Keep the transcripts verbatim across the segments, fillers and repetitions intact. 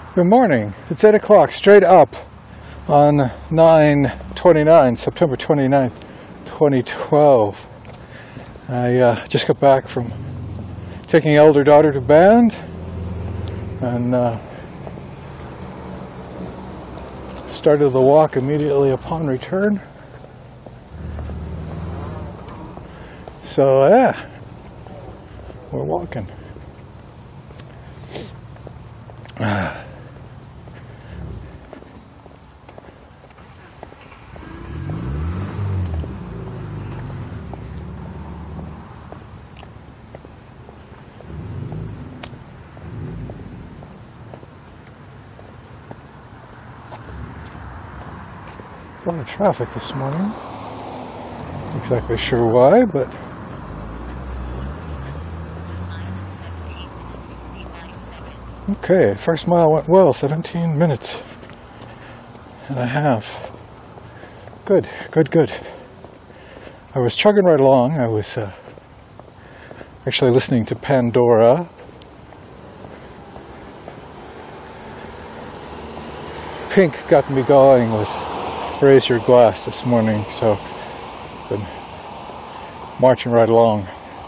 Good morning. It's eight o'clock, straight up on nine twenty-nine, September twenty-ninth, twenty twelve. I uh, just got back from taking elder daughter to band and uh, started the walk immediately upon return. So yeah, we're walking. Uh, A lot of traffic this morning. Not exactly sure why, but okay, first mile went well, seventeen minutes and a half. Good, good, good. I was chugging right along. I was uh, actually listening to Pandora. Pink got me going with Raise Your Glass this morning, so been marching right along.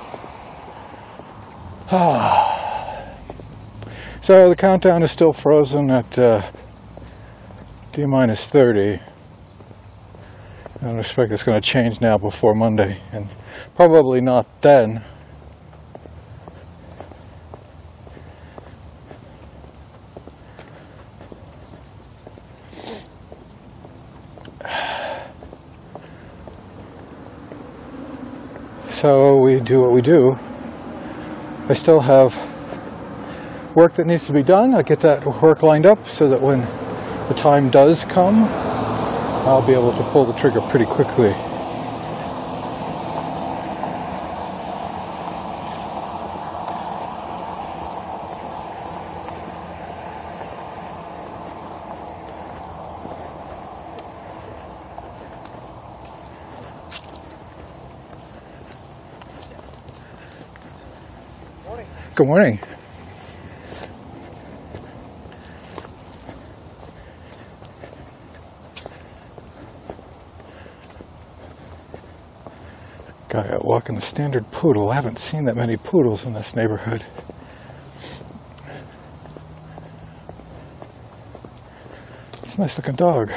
Ah. So the countdown is still frozen at uh, D minus thirty. I don't expect it's going to change now before Monday, and probably not then. So we do what we do. I still have work that needs to be done. I'll get that work lined up so that when the time does come, I'll be able to pull the trigger pretty quickly. Good morning. Guy out walking the standard poodle. I haven't seen that many poodles in this neighborhood. It's a nice looking dog.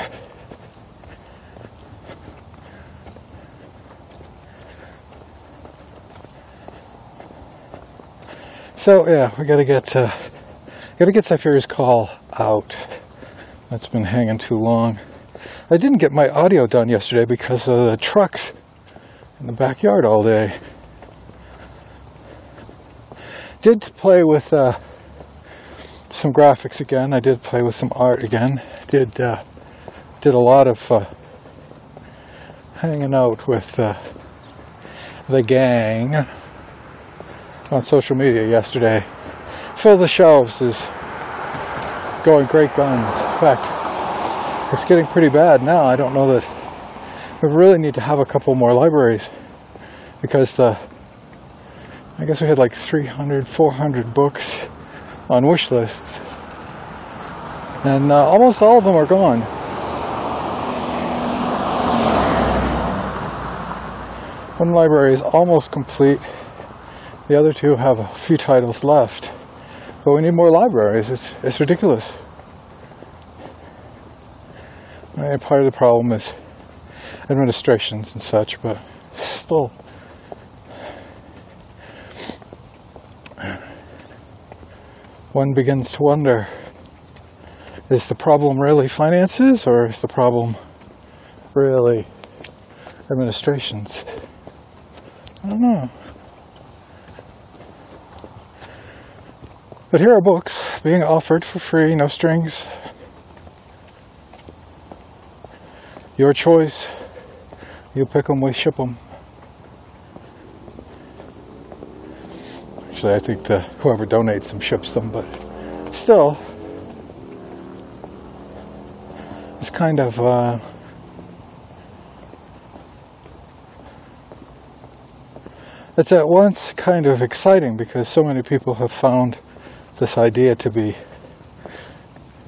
So yeah, we gotta get uh, gotta get Cypher's call out. That's been hanging too long. I didn't get my audio done yesterday because of the trucks in the backyard all day. Did play with uh, some graphics again. I did play with some art again. Did uh, did a lot of uh, hanging out with uh, the gang on social media yesterday. Fill the Shelves is going great guns. In fact, it's getting pretty bad now. I don't know that we really need to have a couple more libraries, because the I guess we had like three hundred, four hundred books on wish lists, and uh, almost all of them are gone. One library is almost complete. The other two have a few titles left, but we need more libraries. It's, it's ridiculous. I mean, part of the problem is administrations and such, but still, one begins to wonder, is the problem really finances, or is the problem really administrations? I don't know. But here are books being offered for free, no strings. Your choice. You pick them, we ship them. Actually, I think the, whoever donates them ships them, but still, it's kind of uh, it's at once kind of exciting because so many people have found this idea to be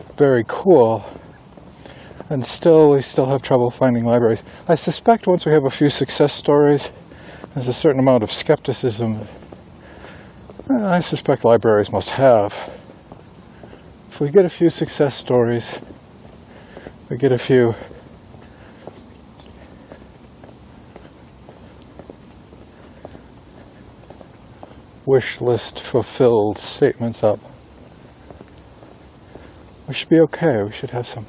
very cool. And still, we still have trouble finding libraries. I suspect once we have a few success stories, there's a certain amount of skepticism I suspect libraries must have. If we get a few success stories, we get a few wish list fulfilled statements up, we should be okay. We should have some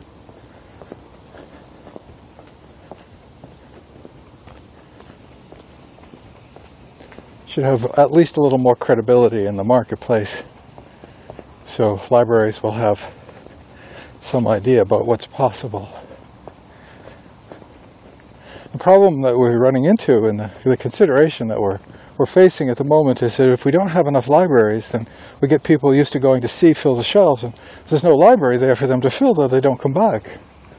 should have at least a little more credibility in the marketplace, so libraries will have some idea about what's possible. The problem that we're running into and the, the consideration that we're we're facing at the moment is that if we don't have enough libraries, then we get people used to going to see fill the shelves, and if there's no library there for them to fill, though, they don't come back.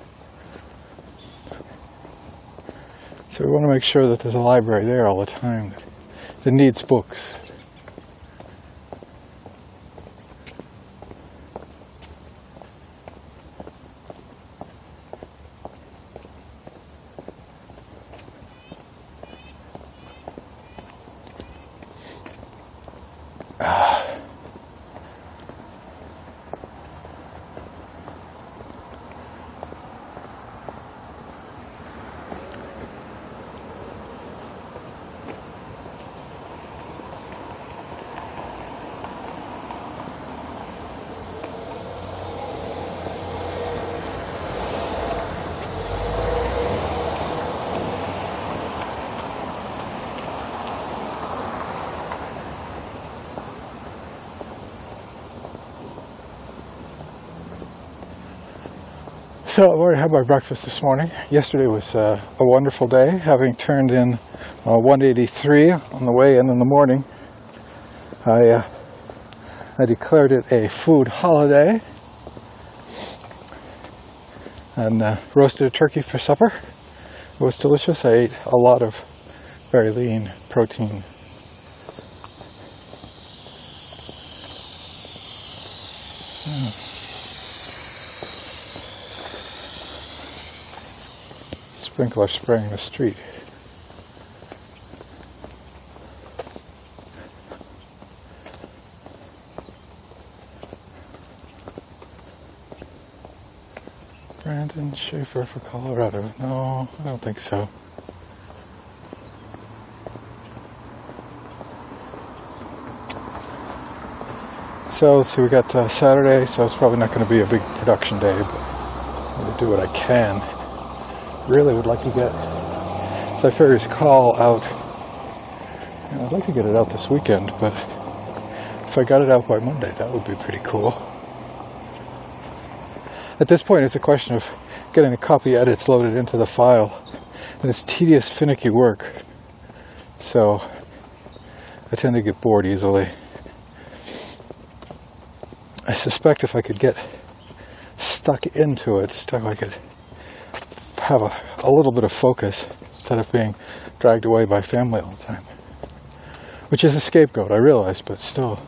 So we want to make sure that there's a library there all the time that, that needs books. So I've already had my breakfast this morning. Yesterday was uh, a wonderful day, having turned in uh, one eighty-three on the way in in the morning. I, uh, I declared it a food holiday and uh, roasted a turkey for supper. It was delicious. I ate a lot of very lean protein. Mm. Sprinkler spraying the street. Brandon Schaefer for Colorado. No, I don't think so. So let's see, we got uh, Saturday, so it's probably not going to be a big production day, but I'm going to do what I can. Really would like to get Cypher's call out. You know, I'd like to get it out this weekend, but if I got it out by Monday, that would be pretty cool. At this point, it's a question of getting the copy edits loaded into the file, and it's tedious, finicky work. So I tend to get bored easily. I suspect if I could get stuck into it, stuck I could have a, a little bit of focus instead of being dragged away by family all the time, which is a scapegoat, I realize, but still.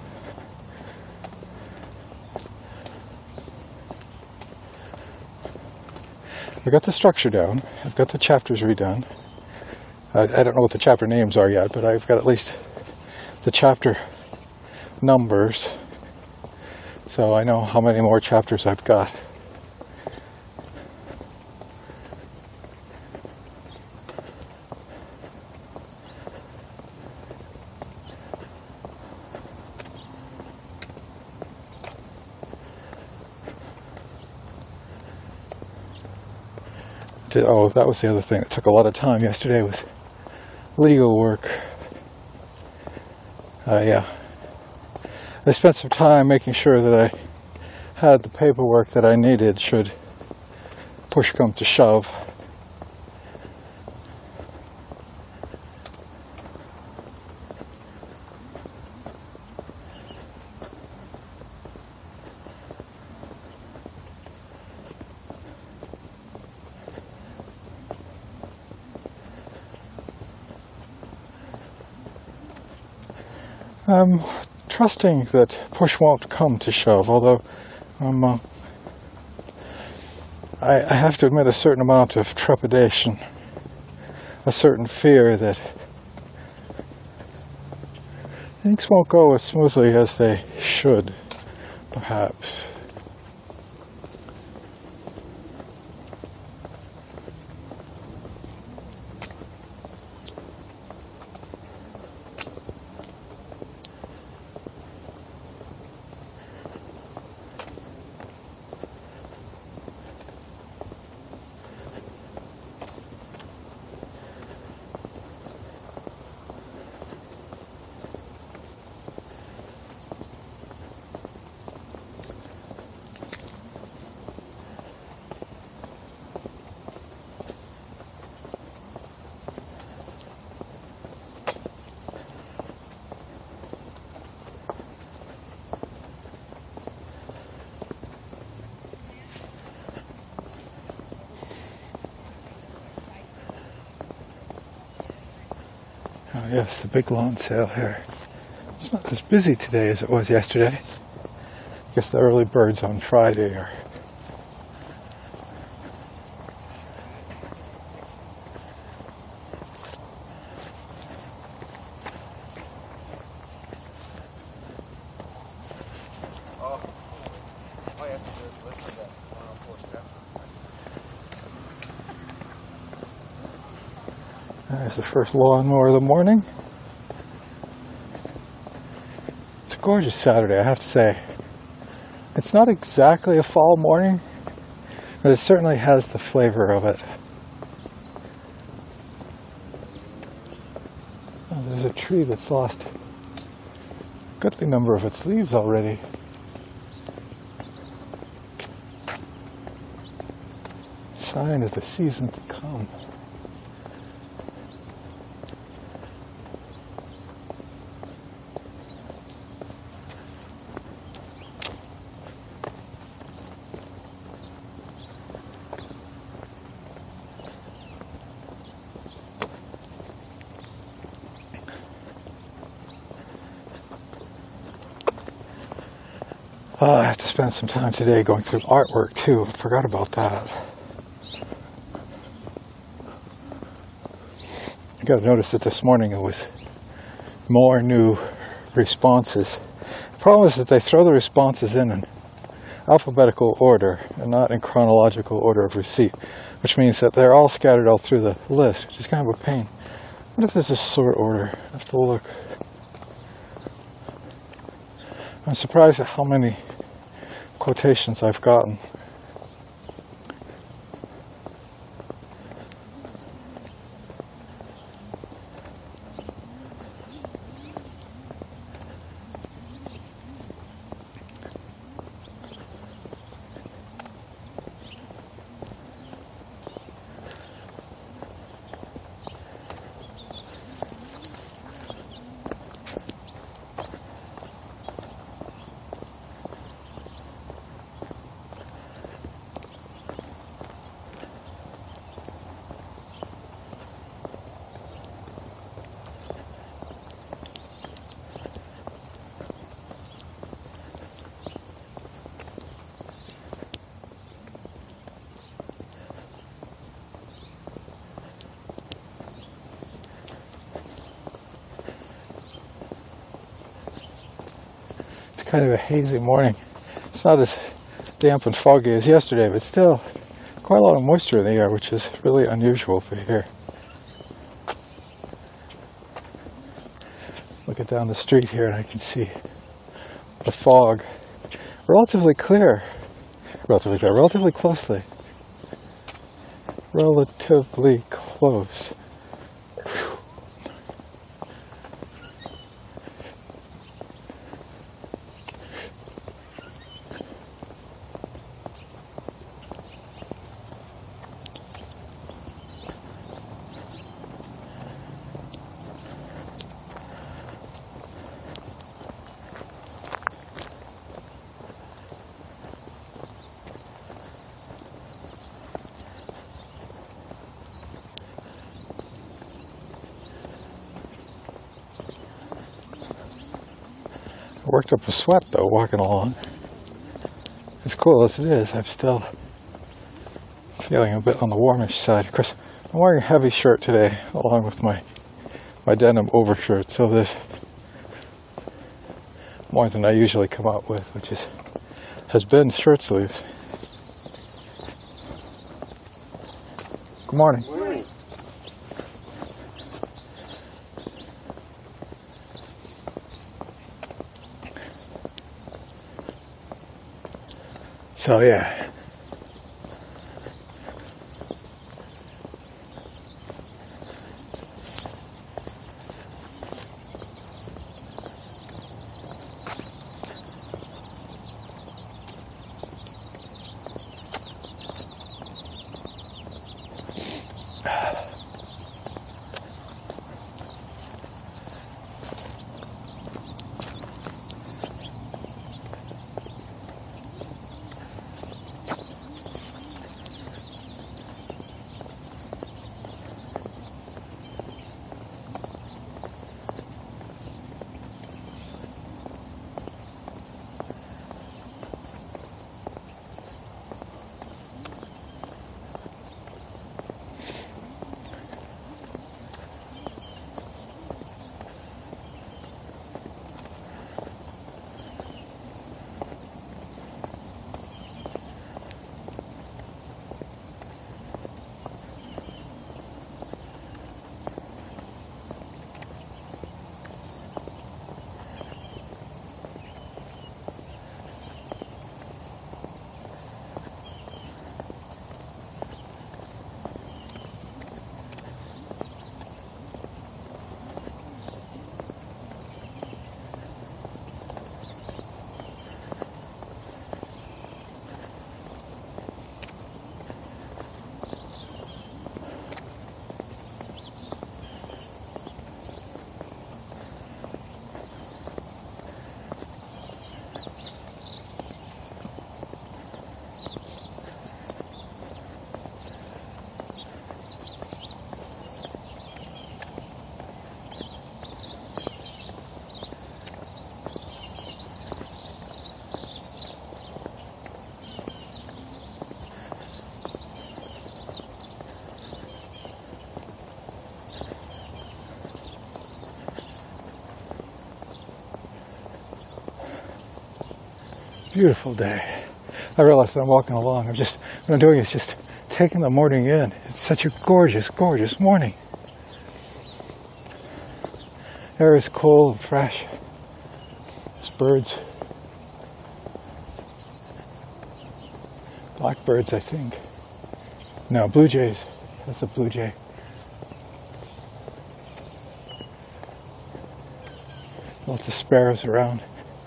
I've got the structure down, I've got the chapters redone. I, I don't know what the chapter names are yet, but I've got at least the chapter numbers, so I know how many more chapters I've got. Oh, that was the other thing that took a lot of time yesterday, was legal work. Uh, yeah. I spent some time making sure that I had the paperwork that I needed should push come to shove. I'm trusting that push won't come to shove, although I'm uh, I, I have to admit a certain amount of trepidation, a certain fear that things won't go as smoothly as they should, perhaps. Oh yes, the big lawn sale here. It's not as busy today as it was yesterday. I guess the early birds on Friday are Oh, all you have to do is listen to that one oh four seven. There's the first lawnmower of the morning. It's a gorgeous Saturday, I have to say. It's not exactly a fall morning, but it certainly has the flavor of it. Oh, there's a tree that's lost a goodly number of its leaves already. Sign of the season to come. Oh, I have to spend some time today going through artwork too. I forgot about that. I got to notice that this morning it was more new responses. The problem is that they throw the responses in in alphabetical order and not in chronological order of receipt, which means that they're all scattered all through the list, which is kind of a pain. What if there's a sort order? I have to look. I'm surprised at how many quotations I've gotten. Kind of a hazy morning. It's not as damp and foggy as yesterday, but still quite a lot of moisture in the air, which is really unusual for here. Looking down the street here and I can see the fog relatively clear, relatively clear, relatively closely, relatively close. Worked up a sweat though walking along. As cool as it is, I'm still feeling a bit on the warmish side. Of course, I'm wearing a heavy shirt today, along with my my denim overshirt, so there's more than I usually come out with, which is has been shirt sleeves. Good morning. Good morning. So yeah. Beautiful day. I realize that I'm walking along. I'm just, what I'm doing is just taking the morning in. It's such a gorgeous, gorgeous morning. Air is cold and fresh. There's birds. Blackbirds, I think. No, blue jays. That's a blue jay. Lots of sparrows around.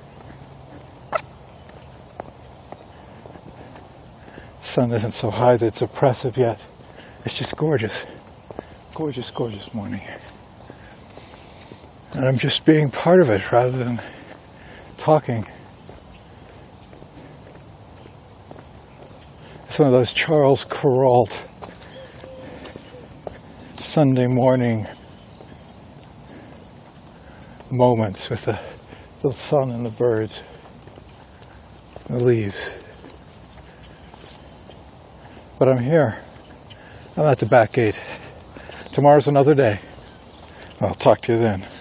Sun isn't so high that it's oppressive yet. It's just gorgeous. Gorgeous, gorgeous morning. And I'm just being part of it rather than talking. It's one of those Charles Kuralt Sunday morning moments with the, the sun and the birds and the leaves. But I'm here. I'm at the back gate. Tomorrow's another day. I'll talk to you then.